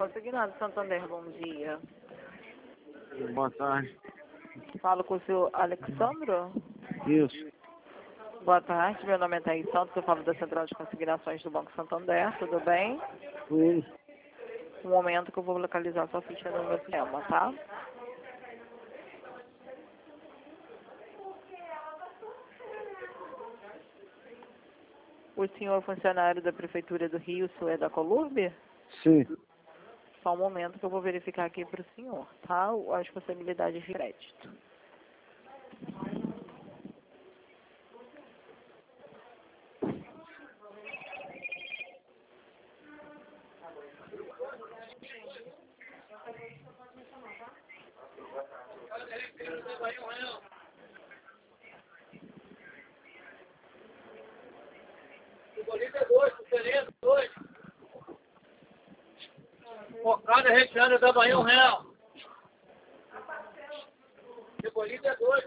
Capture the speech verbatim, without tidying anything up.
Consignado Santander, bom dia. Boa tarde. Falo com o senhor Alexandro. Isso. Boa tarde, meu nome é Thaís Santos, eu falo da Central de Consignações do Banco Santander, tudo bem? Tudo. Um momento que eu vou localizar sua ficha no meu sistema, tá? O senhor é funcionário da Prefeitura do Rio, o senhor é da Colurbe? Sim. Só um momento que eu vou verificar aqui para o senhor, tá? As possibilidades de crédito. Focada recheada da Bahia um real. Cebolita é dois.